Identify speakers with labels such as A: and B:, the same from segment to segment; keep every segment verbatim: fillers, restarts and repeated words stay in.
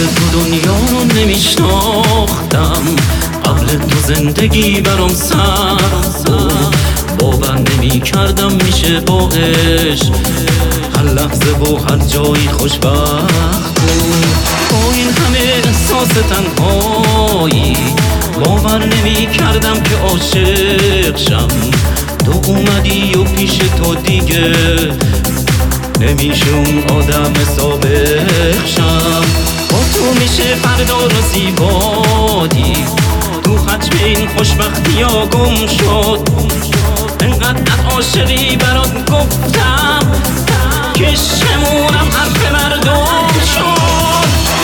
A: تو دنیا رو نمیشناختم، قبل تو زندگی برام سخت بود. باور نمی کردم میشه با عشق هر لحظه و هر جایی خوشبخت بود. با این همه احساس تنهایی باور نمی کردم که عاشق شم. تو اومدی و پیش تو دیگه نمیشه اون آدم سابق شم. با تو میشه فردا رو زیبایی، تو ختم این خوشبختی ها گم شد. انقدر عاشقی برات گفتم که شمونم حرف مردم شد.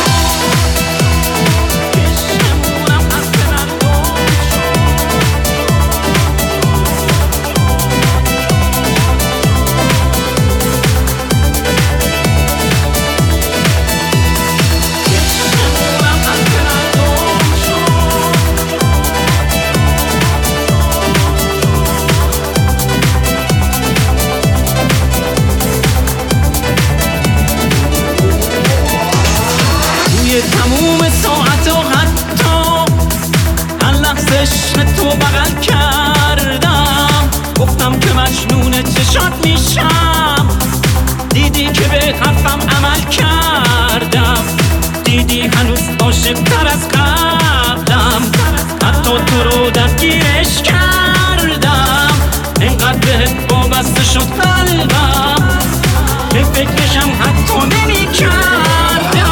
A: تموم ساعت و حتی هر لحظه عشق تو بغل کردم. گفتم که مجنون چشات میشم، دیدی که به حرفم عمل کردم. دیدی هنوز عاشق‌تر از قبلم، حتی تو رو درگیرش کردم. اینقدر بهت وابسته شد قلبم که فکرشم حتی نمی‌کردم.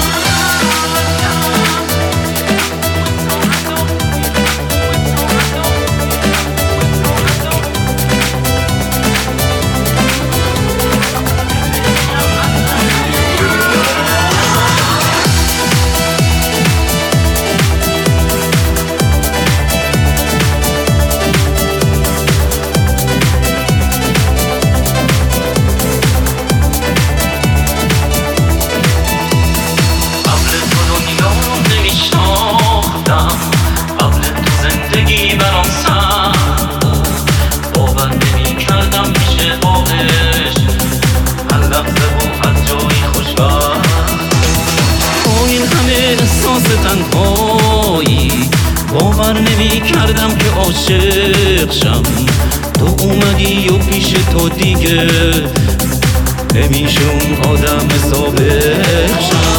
A: تنهایی باور نمی کردم که عاشق شم. تو اومدی و پیش تو دیگه نمیشه اون آدم سابق شم.